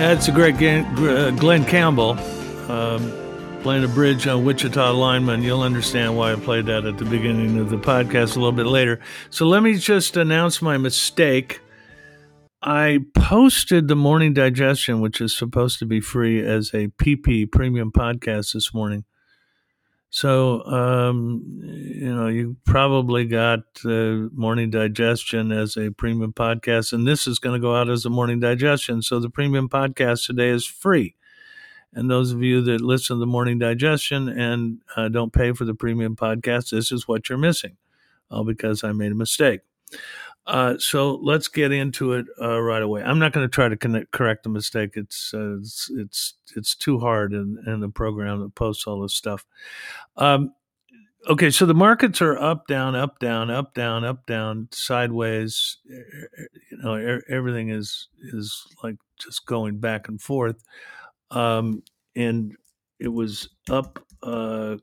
That's a great game. Glenn Campbell playing a bridge on Wichita Lineman. You'll understand why I played that at the beginning of the podcast a little bit later. So let me just announce my mistake. I posted the Morning Digestion, which is supposed to be free, as a PP premium podcast this morning. So, you probably got Morning Digestion as a premium podcast, and this is going to go out as a Morning Digestion. So the premium podcast today is free. And those of you that listen to the Morning Digestion and don't pay for the premium podcast, this is what you're missing, all because I made a mistake. So let's get into it right away. I'm not going to try to correct the mistake. It's too hard in the program that posts all this stuff. Okay, so the markets are up, down, up, down, up, down, up, down, sideways. Everything is like just going back and forth. And it was up, a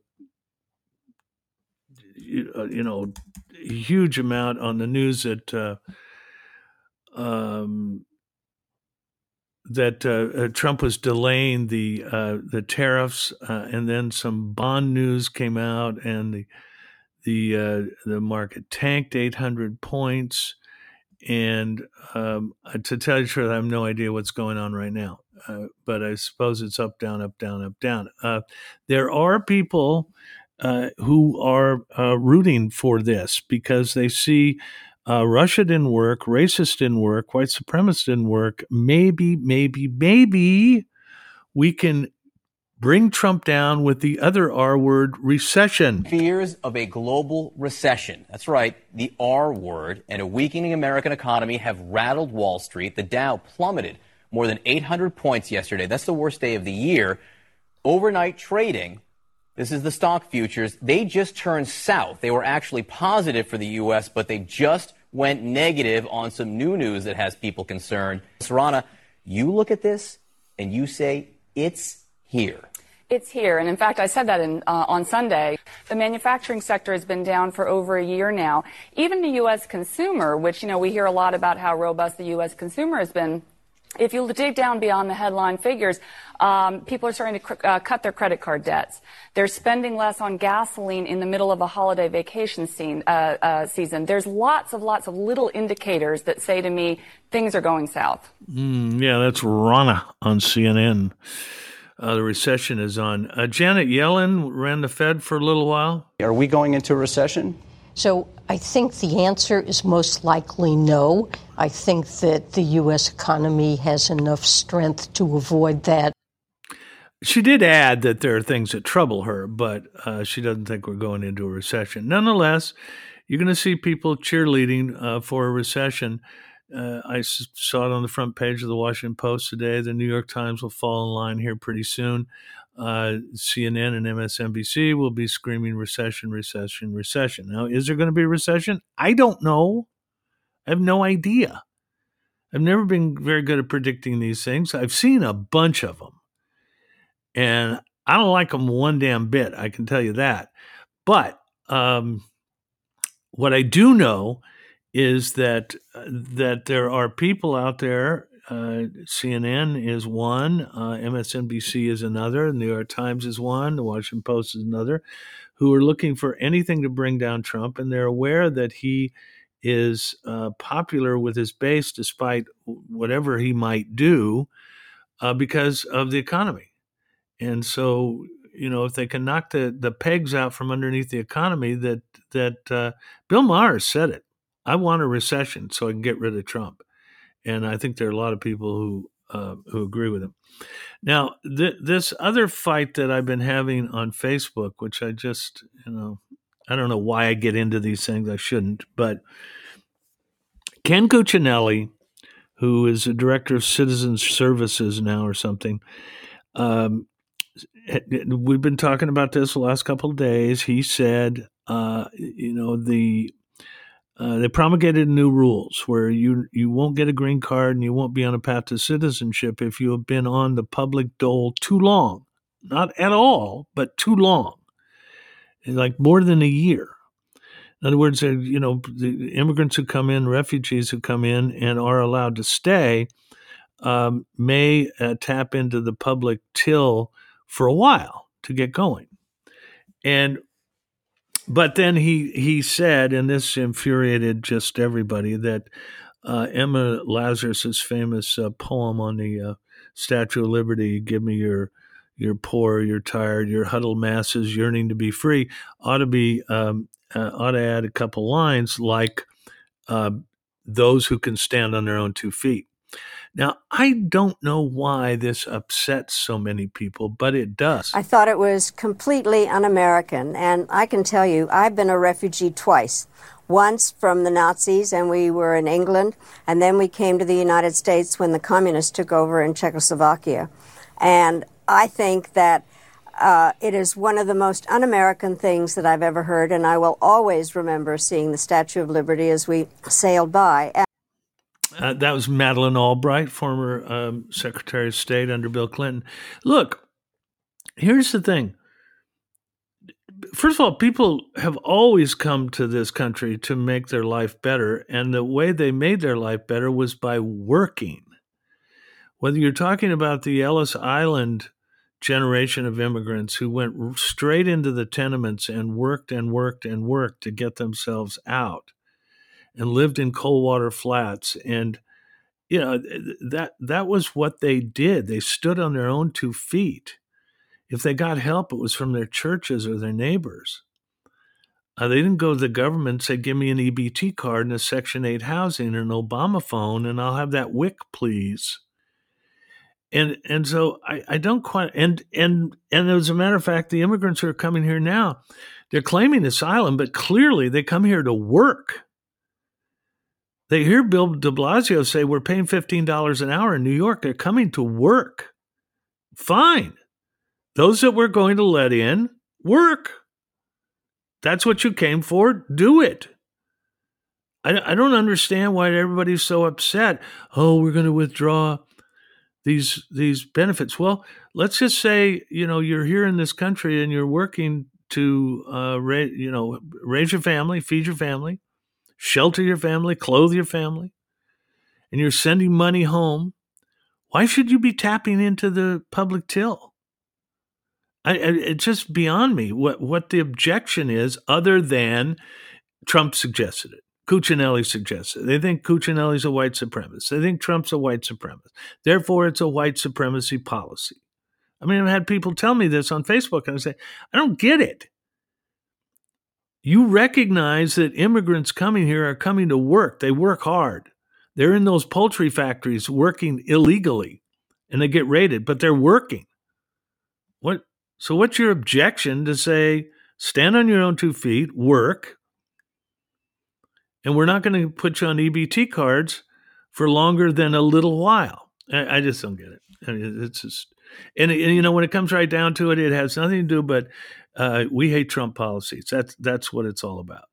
huge amount on the news that Trump was delaying the tariffs, and then some bond news came out, and the market tanked 800 points. And to tell you the truth, I have no idea what's going on right now. But I suppose it's up, down, up, down, up, down. There are people who are rooting for this because they see Russia didn't work, racist didn't work, white supremacist didn't work. Maybe we can bring Trump down with the other R word, recession. Fears of a global recession. That's right, the R word, and a weakening American economy have rattled Wall Street. The Dow plummeted more than 800 points yesterday. That's the worst day of the year. Overnight trading, this is the stock futures, they just turned south. They were actually positive for the U.S., but they just went negative on some new news that has people concerned. Sarana, you look at this and you say it's here. It's here. And in fact, I said that on Sunday. The manufacturing sector has been down for over a year now. Even the U.S. consumer, which, we hear a lot about how robust the U.S. consumer has been. If you dig down beyond the headline figures, people are starting to cut their credit card debts. They're spending less on gasoline in the middle of a holiday vacation season. There's lots of little indicators that say to me things are going south. Yeah, that's Rana on CNN. The recession is on. Janet Yellen ran the Fed for a little while. Are we going into a recession? So I think the answer is most likely no. I think that the U.S. economy has enough strength to avoid that. She did add that there are things that trouble her, but she doesn't think we're going into a recession. Nonetheless, you're going to see people cheerleading for a recession. I saw it on the front page of the Washington Post today. The New York Times will fall in line here pretty soon. CNN and MSNBC will be screaming recession, recession, recession. Now, is there going to be a recession? I don't know. I have no idea. I've never been very good at predicting these things. I've seen a bunch of them, and I don't like them one damn bit. I can tell you that. But what I do know is that there are people out there. CNN is one, MSNBC is another, the New York Times is one, the Washington Post is another, who are looking for anything to bring down Trump, and they're aware that he is popular with his base despite whatever he might do because of the economy. And so, if they can knock the pegs out from underneath the economy, that Bill Maher said it. I want a recession so I can get rid of Trump. And I think there are a lot of people who agree with him. Now, this other fight that I've been having on Facebook, which I just, I don't know why I get into these things. I shouldn't. But Ken Cuccinelli, who is a director of Citizen Services now or something, we've been talking about this the last couple of days. He said, they promulgated new rules where you won't get a green card and you won't be on a path to citizenship if you have been on the public dole too long. Not at all, but too long. Like more than a year. In other words, the immigrants who come in, refugees who come in and are allowed to stay, may tap into the public till for a while to get going. But then he said, and this infuriated just everybody, that Emma Lazarus's famous poem on the Statue of Liberty, "Give me your poor, your tired, your huddled masses yearning to be free," ought to add a couple lines like those who can stand on their own 2 feet. Now, I don't know why this upsets so many people, but it does. I thought it was completely un-American, and I can tell you, I've been a refugee twice. Once from the Nazis, and we were in England, and then we came to the United States when the communists took over in Czechoslovakia. And I think that it is one of the most un-American things that I've ever heard, and I will always remember seeing the Statue of Liberty as we sailed by. That was Madeleine Albright, former Secretary of State under Bill Clinton. Look, here's the thing. First of all, people have always come to this country to make their life better, and the way they made their life better was by working. Whether you're talking about the Ellis Island generation of immigrants who went straight into the tenements and worked and worked and worked to get themselves out, and lived in cold water flats, and that was what they did. They stood on their own 2 feet. If they got help, it was from their churches or their neighbors. They didn't go to the government and say, "Give me an EBT card and a Section 8 housing and an Obama phone, and I'll have that WIC, please." And so I don't quite and as a matter of fact, the immigrants who are coming here now, they're claiming asylum, but clearly they come here to work. They hear Bill de Blasio say we're paying $15 an hour in New York. They're coming to work. Fine. Those that we're going to let in, work. That's what you came for. Do it. I don't understand why everybody's so upset. Oh, we're going to withdraw these benefits. Well, let's just say, you're here in this country and you're working to raise your family, feed your family, shelter your family, clothe your family, and you're sending money home. Why should you be tapping into the public till? It's just beyond me what the objection is, other than Trump suggested it. Cuccinelli suggested it. They think Cuccinelli's a white supremacist. They think Trump's a white supremacist. Therefore, it's a white supremacy policy. I mean, I've had people tell me this on Facebook, and I say, I don't get it. You recognize that immigrants coming here are coming to work. They work hard. They're in those poultry factories working illegally, and they get raided, but they're working. So what's your objection to say, stand on your own 2 feet, work, and we're not going to put you on EBT cards for longer than a little while? I just don't get it. I mean, it's just, and when it comes right down to it, it has nothing to do but we hate Trump policies. That's what it's all about.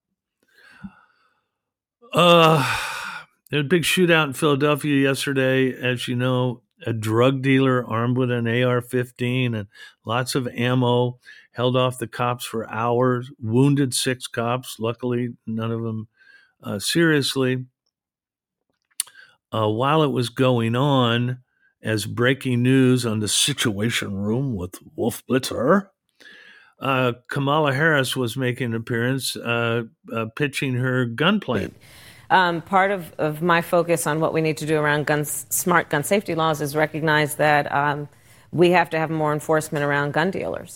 There was a big shootout in Philadelphia yesterday, as you know. A drug dealer armed with an AR-15 and lots of ammo held off the cops for hours, wounded 6 cops. Luckily, none of them seriously. While it was going on, as breaking news on the Situation Room with Wolf Blitzer, Kamala Harris was making an appearance, pitching her gun plan. Part of my focus on what we need to do around smart gun safety laws is recognize that we have to have more enforcement around gun dealers.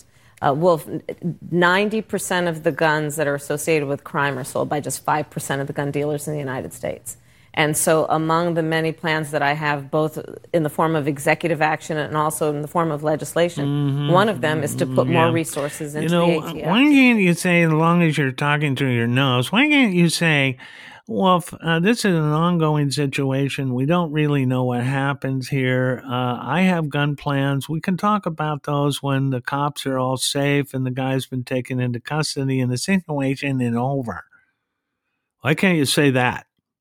90% of the guns that are associated with crime are sold by just 5% of the gun dealers in the United States. And so among the many plans that I have, both in the form of executive action and also in the form of legislation, one of them is to put more resources into the ATF. Why can't you say, as long as you're talking through your nose, why can't you say, well, this is an ongoing situation. We don't really know what happens here. I have gun plans. We can talk about those when the cops are all safe and the guy's been taken into custody and the situation is over. Why can't you say that?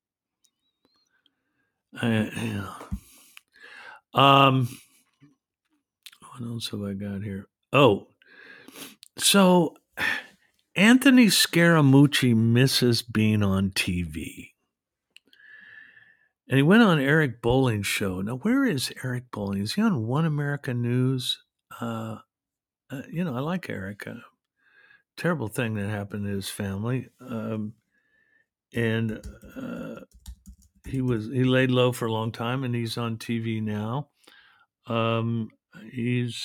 What else have I got here? Oh, so Anthony Scaramucci misses being on TV. And he went on Eric Bolling's show. Now, where is Eric Bolling? Is he on One America News? I like Eric. Terrible thing that happened to his family. And he laid low for a long time, and he's on TV now. He's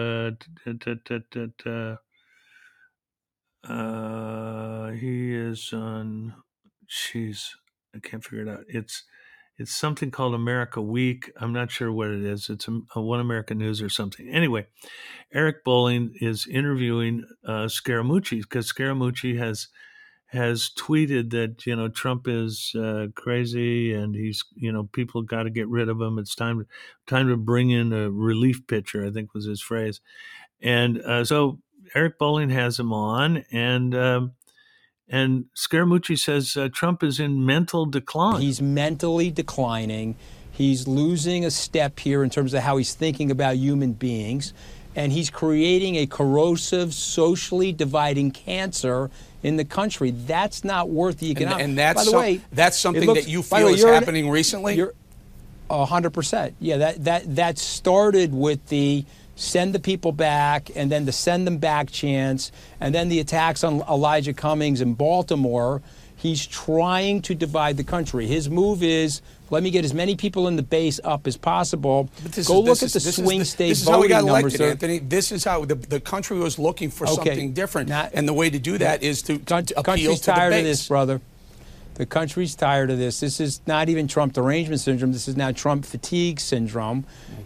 he is on. Jeez, I can't figure it out. It's something called America Week. I'm not sure what it is. It's a One America News or something. Anyway, Eric Bolling is interviewing Scaramucci because Scaramucci has tweeted that Trump is crazy and he's people got to get rid of him. It's time to bring in a relief pitcher, I think was his phrase. And so Eric Bolling has him on, and Scaramucci says Trump is in mental decline. He's mentally declining. He's losing a step here in terms of how he's thinking about human beings. And he's creating a corrosive, socially dividing cancer in the country. That's not worth the economic. And that's, by the way, that's something that you feel is happening recently? You're 100%. Yeah, that started with the send the people back and then the send them back chance and then the attacks on Elijah Cummings in Baltimore. He's trying to divide the country. His move is, let me get as many people in the base up as possible. Go look at the swing state voting numbers. This is how we got elected, Anthony. This is how the country was looking for something different. And the way to do that is to appeal to the base. The country's tired of this, brother. The country's tired of this. This is not even Trump derangement syndrome. This is now Trump fatigue syndrome.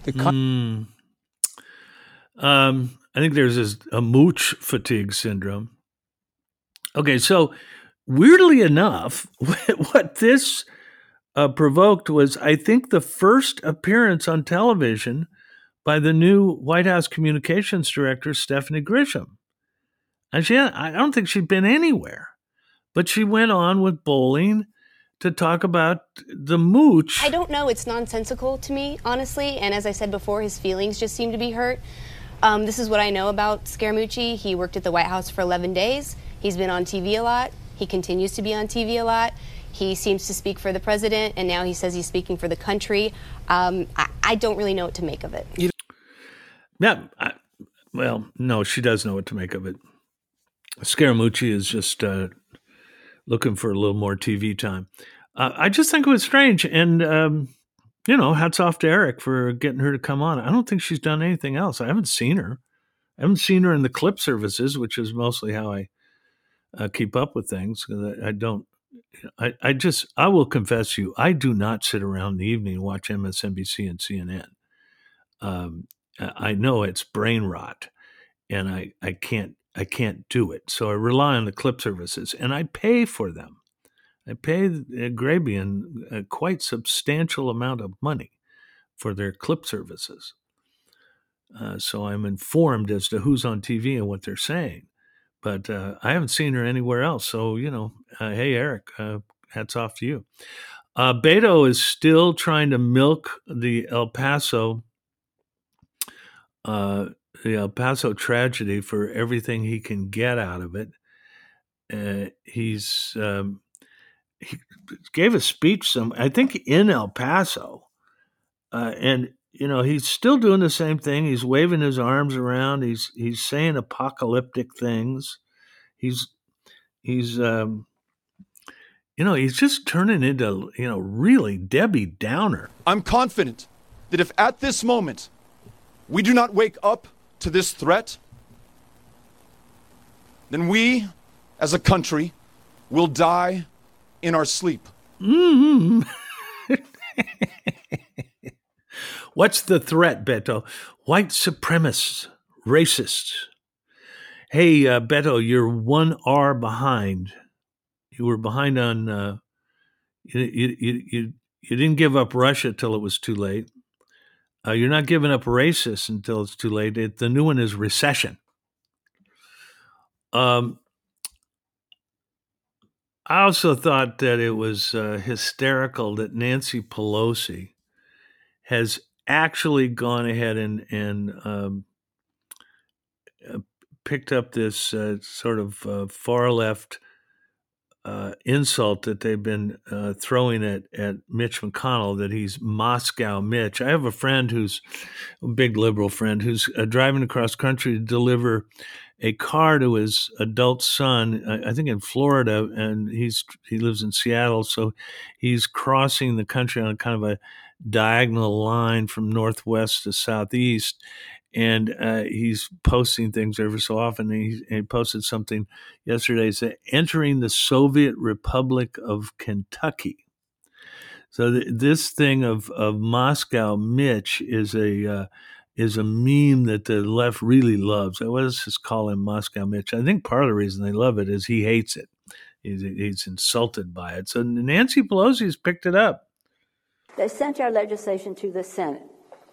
I think there's a mooch fatigue syndrome. Okay, so weirdly enough, what this provoked was, I think, the first appearance on television by the new White House communications director, Stephanie Grisham. And I don't think she'd been anywhere, but she went on with Bolling to talk about the mooch. I don't know. It's nonsensical to me, honestly. And as I said before, his feelings just seem to be hurt. This is what I know about Scaramucci. He worked at the White House for 11 days. He's been on TV a lot. He continues to be on TV a lot. He seems to speak for the president, and now he says he's speaking for the country. I don't really know what to make of it. Yeah, well, no, she does know what to make of it. Scaramucci is just looking for a little more TV time. I just think it was strange, and hats off to Eric for getting her to come on. I don't think she's done anything else. I haven't seen her. I haven't seen her in the clip services, which is mostly how I keep up with things. I will confess to you, I do not sit around in the evening and watch MSNBC and CNN. I know it's brain rot, and I can't do it. So I rely on the clip services, and I pay for them. I pay Grabien a quite substantial amount of money for their clip services. So I'm informed as to who's on TV and what they're saying. But I haven't seen her anywhere else. So, hey, Eric, hats off to you. Beto is still trying to milk the El Paso tragedy for everything he can get out of it. He gave a speech, I think, in El Paso, and he's still doing the same thing. He's waving his arms around. He's saying apocalyptic things. He's just turning into really Debbie Downer. I'm confident that if at this moment we do not wake up to this threat, then we, as a country, will die in our sleep. Mm-hmm. What's the threat, Beto? White supremacists, racists. Hey, Beto, you're 1 R behind. You were behind on. You didn't give up Russia till it was too late. You're not giving up racists until it's too late. The new one is recession. I also thought that it was hysterical that Nancy Pelosi has actually gone ahead and picked up this sort of far left insult that they've been throwing at Mitch McConnell, that he's Moscow Mitch. I have a friend who's a big liberal friend who's driving across country to deliver a car to his adult son, I think in Florida, and he lives in Seattle, so he's crossing the country on kind of a diagonal line from northwest to southeast, and he's posting things every so often. He posted something yesterday, said, "Entering the Soviet Republic of Kentucky." So this thing of Moscow Mitch is a meme that the left really loves. Let's just call him Moscow Mitch. I think part of the reason they love it is he hates it. He's insulted by it. So Nancy Pelosi's picked it up. They sent our legislation to the Senate.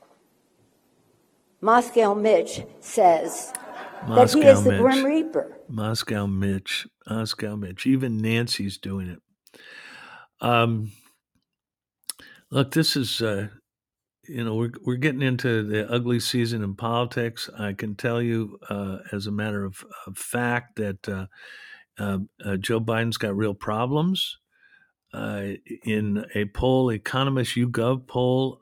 Moscow Mitch says that he is the Grim Reaper. Moscow Mitch. Even Nancy's doing it. Look, this is, we're getting into the ugly season in politics. I can tell you, as a matter of fact, that Joe Biden's got real problems. In a poll, Economist YouGov poll,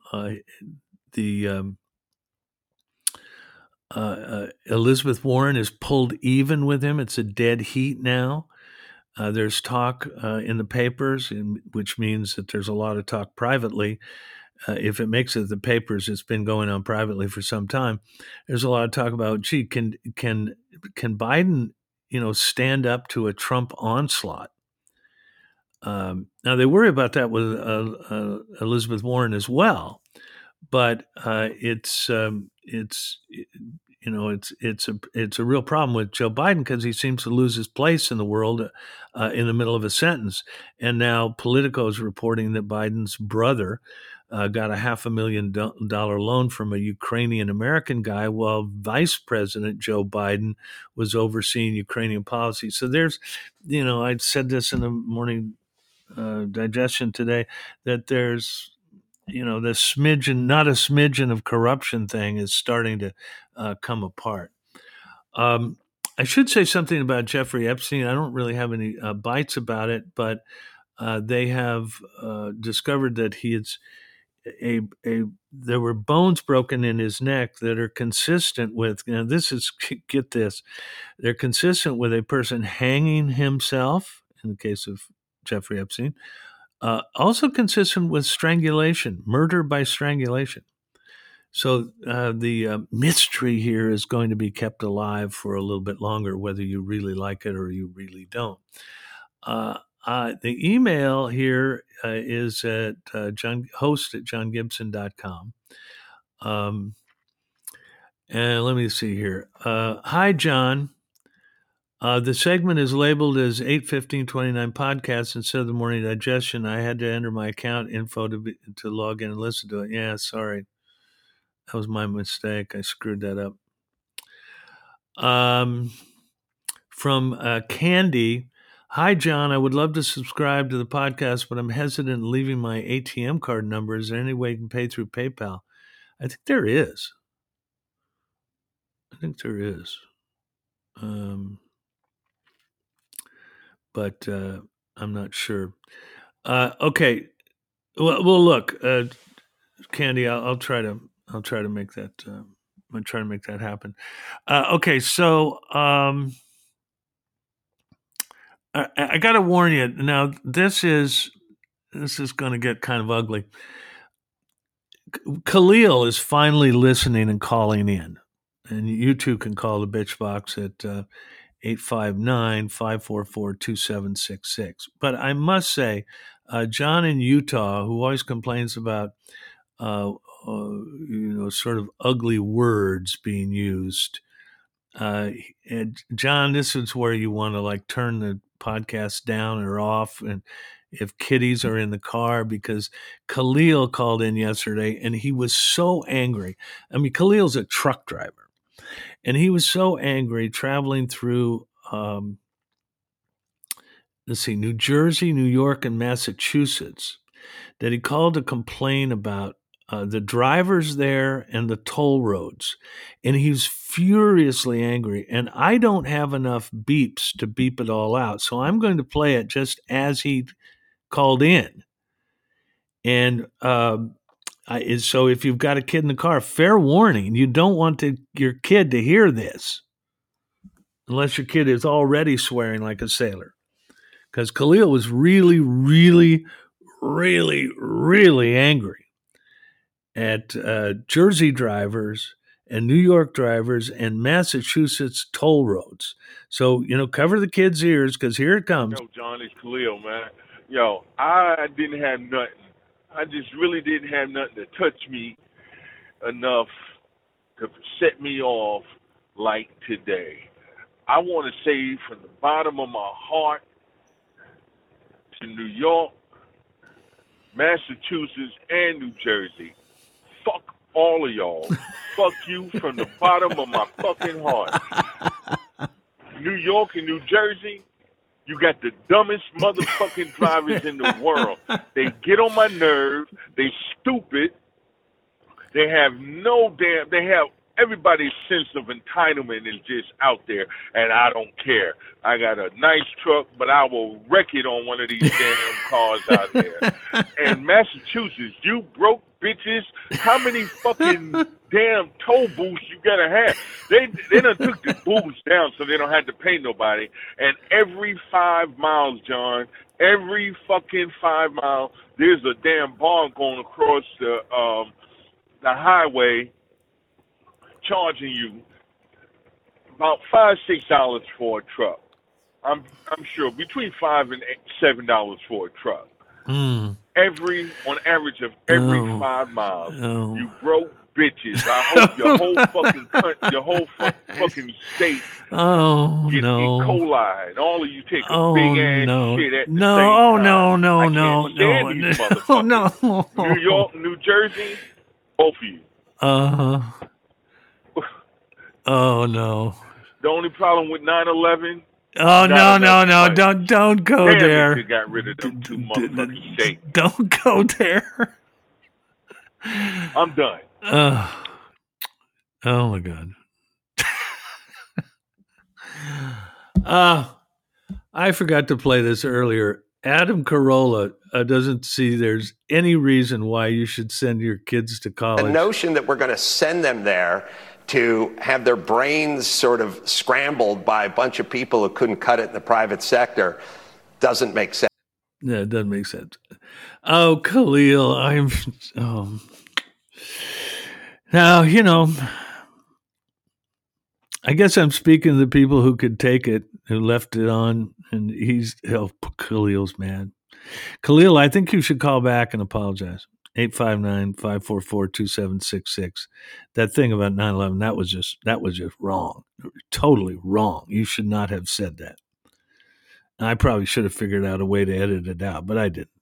Elizabeth Warren is pulled even with him. It's a dead heat now. There's talk in the papers, which means that there's a lot of talk privately. If it makes it the papers, it's been going on privately for some time. There's a lot of talk about, gee, can Biden, stand up to a Trump onslaught? Now they worry about that with Elizabeth Warren as well, but it's a real problem with Joe Biden because he seems to lose his place in the world in the middle of a sentence. And now Politico is reporting that Biden's brother got a $500,000 loan from a Ukrainian American guy while Vice President Joe Biden was overseeing Ukrainian policy. So there's, I said this in the morning digestion today, that there's, the smidgen, not a smidgen of corruption thing is starting to come apart. I should say something about Jeffrey Epstein. I don't really have any bites about it, but they have discovered that there were bones broken in his neck that are consistent with, get this, they're consistent with a person hanging himself, in the case of Jeffrey Epstein, also consistent with strangulation, murder by strangulation. So the mystery here is going to be kept alive for a little bit longer, whether you really like it or you really don't. The email here is at host@johngibson.com. And let me see here. Hi, John. The segment is labeled as 8:15:29 podcast instead of the morning digestion. I had to enter my account info to log in and listen to it. Yeah, sorry. That was my mistake. I screwed that up. From Candy. Hi, John. I would love to subscribe to the podcast, but I'm hesitant in leaving my ATM card number. Is there any way you can pay through PayPal? I think there is. But I'm not sure. Okay. Well, look, Candy, I'll try to make that. I'm trying to make that happen. Okay, so I got to warn you. Now, this is going to get kind of ugly. Khalil is finally listening and calling in, and you too can call the bitch box at 859-544-2766. But I must say, John in Utah, who always complains about sort of ugly words being used. And John, this is where you want to turn the podcast down or off, and if kiddies are in the car, because Khalil called in yesterday and he was so angry. I mean, Khalil's a truck driver, and he was so angry traveling through, New Jersey, New York, and Massachusetts, that he called to complain about the drivers there and the toll roads. And he's furiously angry. And I don't have enough beeps to beep it all out. So I'm going to play it just as he called in. And so if you've got a kid in the car, fair warning, you don't want your kid to hear this unless your kid is already swearing like a sailor. Because Khalil was really, really, really, really angry at Jersey drivers and New York drivers and Massachusetts toll roads. So, cover the kids' ears because here it comes. Yo, John, it's Khalil, man. Yo, I didn't have nothing. I just really didn't have nothing to touch me enough to set me off like today. I want to say from the bottom of my heart to New York, Massachusetts, and New Jersey, fuck all of y'all. Fuck you from the bottom of my fucking heart. New York and New Jersey, you got the dumbest motherfucking drivers in the world. They get on my nerve. They stupid. They have they have everybody's sense of entitlement is just out there, and I don't care. I got a nice truck, but I will wreck it on one of these damn cars out there. And Massachusetts, you broke bitches. How many fucking damn toll booths you gotta have? They done took the booths down so they don't have to pay nobody. And every 5 miles, John, every fucking 5 miles, there's a damn bar going across the highway, charging you about $5-6 for a truck. I'm sure between $5 and $7 for a truck. On average of every 5 miles. You broke bitches. I hope your whole fucking country, your whole fucking state get E. coli, and all of you take a big ass shit at the same time. I can't stand these motherfuckers. New York, New Jersey, both of you. Oh no. The only problem with 9/11. Oh no! Don't go there. They got rid of them two motherfucking states. Don't go there. I'm done. Oh my God. I forgot to play this earlier. Adam Carolla doesn't see there's any reason why you should send your kids to college. The notion that we're going to send them there to have their brains sort of scrambled by a bunch of people who couldn't cut it in the private sector doesn't make sense. Yeah, it doesn't make sense. Oh, Khalil, now, I guess I'm speaking to the people who could take it, who left it on, and Khalil's mad. Khalil, I think you should call back and apologize. 859-544-2766. That thing about 9/11, that was just wrong. Totally wrong. You should not have said that. I probably should have figured out a way to edit it out, but I didn't.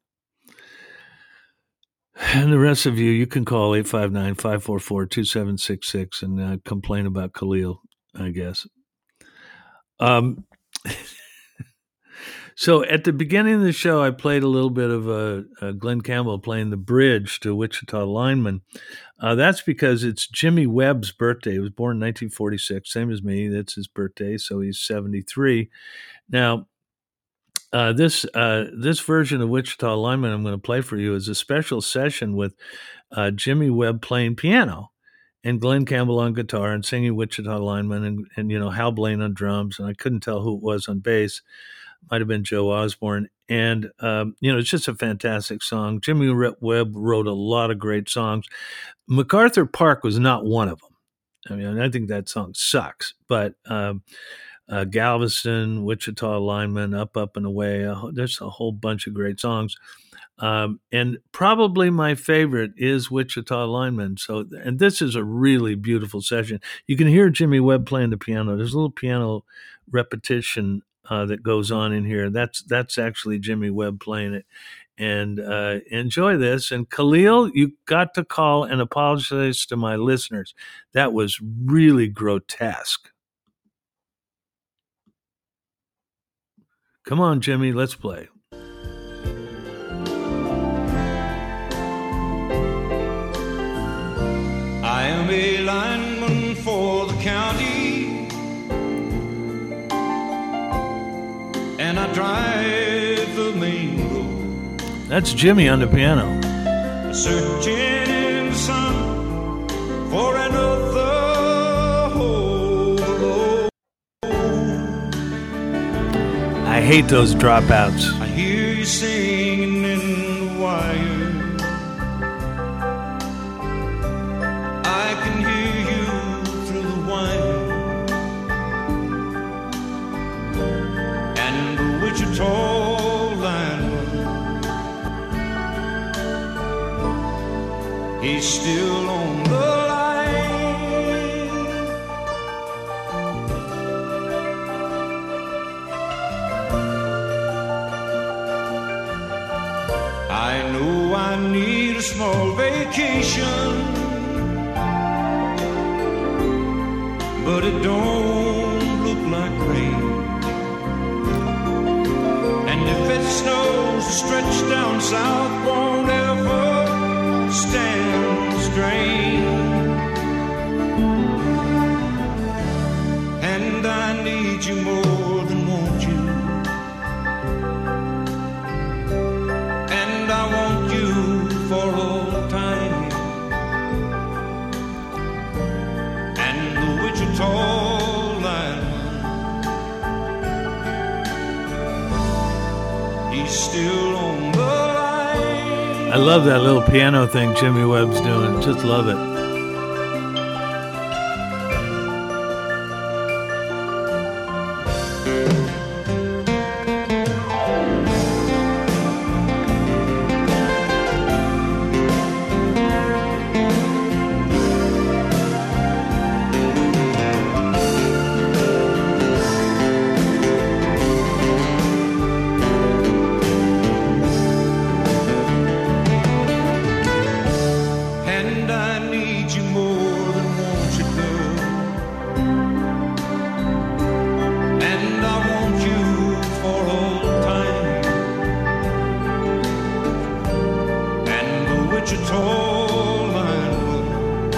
And the rest of you can call 859-544-2766 and complain about Khalil, I guess. So at the beginning of the show, I played a little bit of Glenn Campbell playing the bridge to Wichita Lineman. That's because it's Jimmy Webb's birthday. He was born in 1946, same as me. That's his birthday, so he's 73. Now, this version of Wichita Lineman I'm going to play for you is a special session with Jimmy Webb playing piano and Glenn Campbell on guitar and singing Wichita Lineman and Hal Blaine on drums, and I couldn't tell who it was on bass. Might have been Joe Osborne. And, it's just a fantastic song. Jimmy Webb wrote a lot of great songs. MacArthur Park was not one of them. I mean, I think that song sucks. But Galveston, Wichita Lineman, Up, Up, and Away, there's a whole bunch of great songs. And probably my favorite is Wichita Lineman. And this is a really beautiful session. You can hear Jimmy Webb playing the piano. There's a little piano repetition that goes on in here. That's actually Jimmy Webb playing it. And enjoy this. And Khalil, you got to call and apologize to my listeners. That was really grotesque. Come on, Jimmy, let's play. and I drive the main road. That's Jimmy on the piano. Searching in the sun for another hole. I hate those dropouts. I hear you singing in the wire. I can hear you through the wire. And the Wichita lineman, he's still on the line. I know I need a small vacation, but it don't look like rain. And if it snows, the stretch down south won't ever stand the strain. And I need you more than want you. And I want you for all time. And the Wichita lineman, he's still on the line. I love that little piano thing Jimmy Webb's doing. Just love it. And I need you more than want you, girl. And I want you for all time. And the Wichita lineman,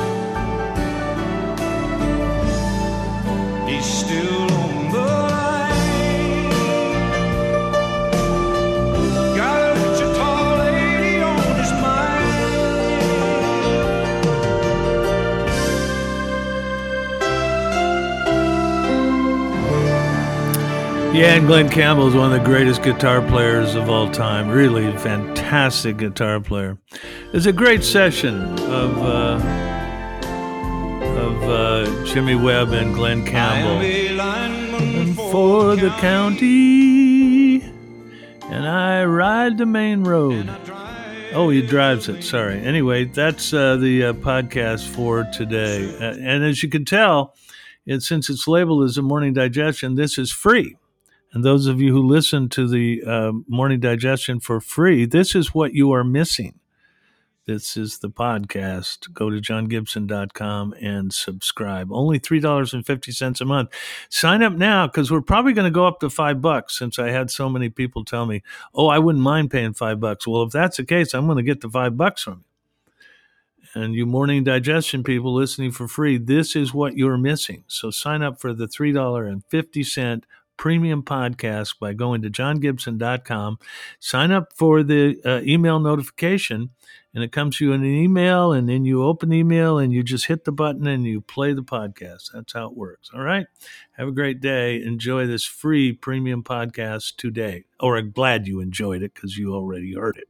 he's still on the line. Got a Wichita lady on his mind. Yeah, and Glenn Campbell is one of the greatest guitar players of all time. Really a fantastic guitar player. It's a great session of Jimmy Webb and Glenn Campbell. And for the county, and I ride the main road. Oh, he drives it. Sorry. Anyway, that's the podcast for today. And as you can tell, since it's labeled as a morning digestion, this is free. And those of you who listen to the Morning Digestion for free, this is what you are missing. This is the podcast. Go to johngibson.com and subscribe. Only $3.50 a month. Sign up now because we're probably going to go up to $5 since I had so many people tell me, oh, I wouldn't mind paying $5. Well, if that's the case, I'm going to get the $5 from you. And you Morning Digestion people listening for free, this is what you're missing. So sign up for the $3.50 premium podcast by going to johngibson.com. Sign up for the email notification, and it comes to you in an email, and then you open the email, and you just hit the button, and you play the podcast. That's how it works. All right? Have a great day. Enjoy this free premium podcast today. Or I'm glad you enjoyed it because you already heard it.